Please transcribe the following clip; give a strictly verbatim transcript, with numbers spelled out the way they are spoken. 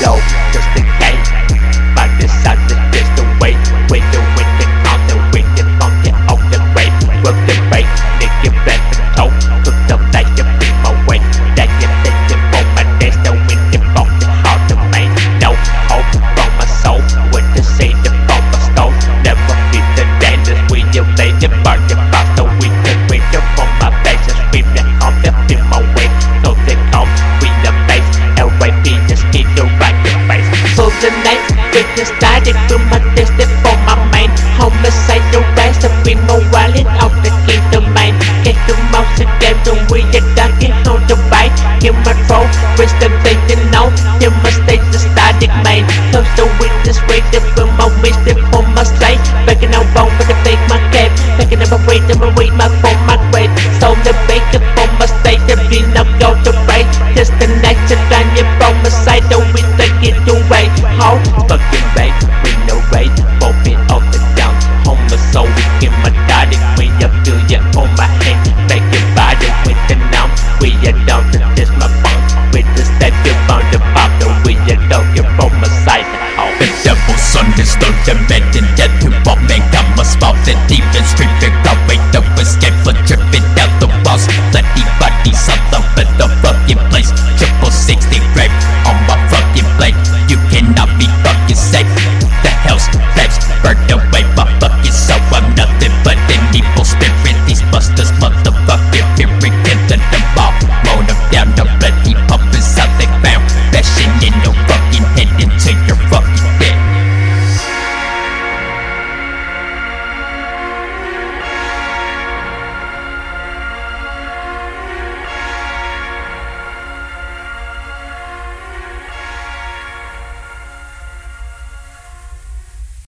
low, just the game. But this side is just the way. With the wicked on the wicked on the on the grave. With the break, nigga back the toe. Cook the like you be my way. That you think you for my days, the wicked from the heart to main. No hope from my soul. With the seed from my stone. Never be the dangerous. We you lay the bar, the pasta. We can wait from my face. Just scream the home, the be my way. No they come, we the face. L Y P just need to right the face. So the night, with the static to my distance for my mind. Homicide, the rest of me, my wallet of the key domain. Get the mouse again, the way you duck it on the bike. Give my throat, wish the day to know. Give my stage the static main. Close the witness, wait the film, my wish the for my sight. Backing out bone for the fake my cap. Backing up a wait, I'm a wait my for my grade. So the bacon for my state, the be no go to right. Just the next to find you from my side, the we take it away. How fucking right, we no right. Both it on the down. Home so we get my daddy. We up to you on my head. Make your body with the numb. We are down to this my bone. With the step you found the pop. We are down you from my side. The devil's son is the man in death to all men. Come a spot the demons street the away the escape for tripping out the walls. Let anybody up in the fucking place. Triple sixty grave on my fucking blade. You cannot be fucking safe. The hell's flames burned away my fucking soul. I'm nothing but an evil spirit. These busters motherfucking fearing into the ball. Moan them down the bloody puppets how they found. Bashing in your fucking head into